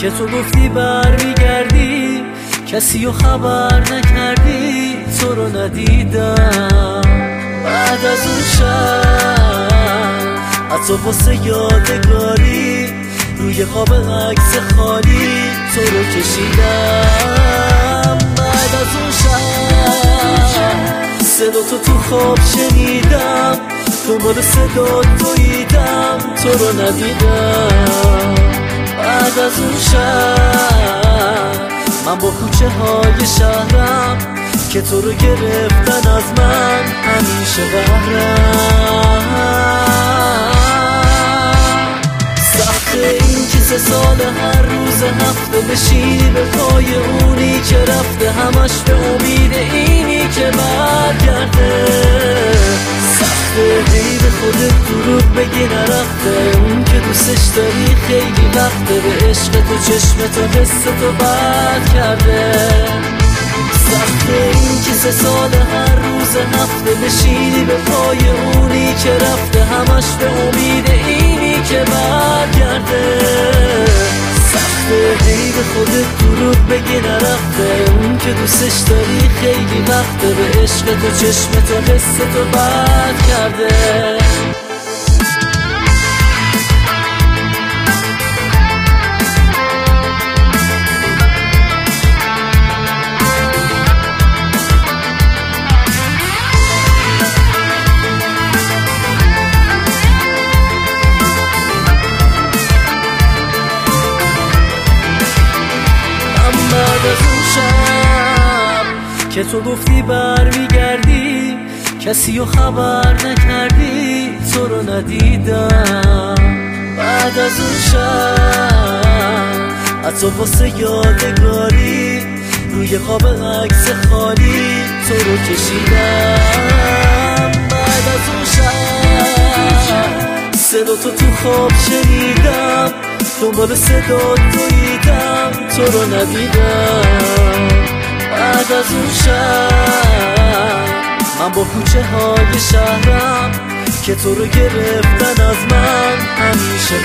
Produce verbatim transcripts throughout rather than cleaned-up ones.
که تو گفتی برمیگردی، کسی رو خبر نکردی، تو رو ندیدم. بعد از اون شب حتی واسه یادگاری روی خواب عکس خالی تو رو کشیدم. بعد از اون شب صدا تو تو خواب شنیدم، دنبال صدا دویدم، تو رو ندیدم. بعد از اون شب من با کوچه های شهرم که تو رو گرفتن از من همیشه بهرم. سخته این که سه سال هر روز هفته بشینی به پای اونی که رفته، همش به امید اینی که برگرده. سخته هی به خودت دروغ بگی نرفته، اون که دوستش داری خیلی وقته، به عشق تو چشم تو حس تو بد کرده. سخته این که سه سال هر روز هفته بشینی به پای اونی که رفته، همش به امید اینی که برگرده. سخته هی به خودت دروغ بگی نرفته، اون که دوستش داری خیلی وقته، به عشق تو چشم تو حس تو بد کرده. بعد از اون شب که تو گفتی برمیگردی، کسی رو خبر نکردی، تو رو ندیدم. بعد از اون شب حتی واسه یادگاری روی خواب عکس خالی تو رو کشیدم. بعد از اون شب صدا تو تو خواب شنیدم، دنبال صدا دویدم، تو رو ندیدم. بعد از اون شب من با کوچه های شهرم که تو رو گرفتن از من همیشه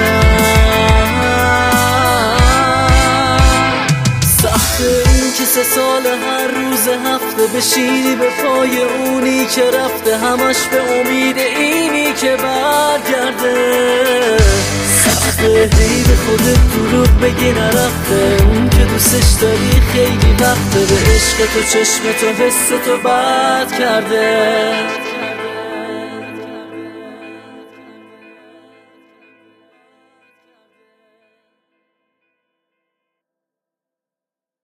بهرم. سخته این که سه سال هر روز هفته بشینی به پای اونی که رفته، همش به امید اینی که برگرده. سخته هی به خودت دروغ بگی نرفته، اون که دوستش داری خیلی وقته، به عشق تو چشم تو حس تو بد کرده.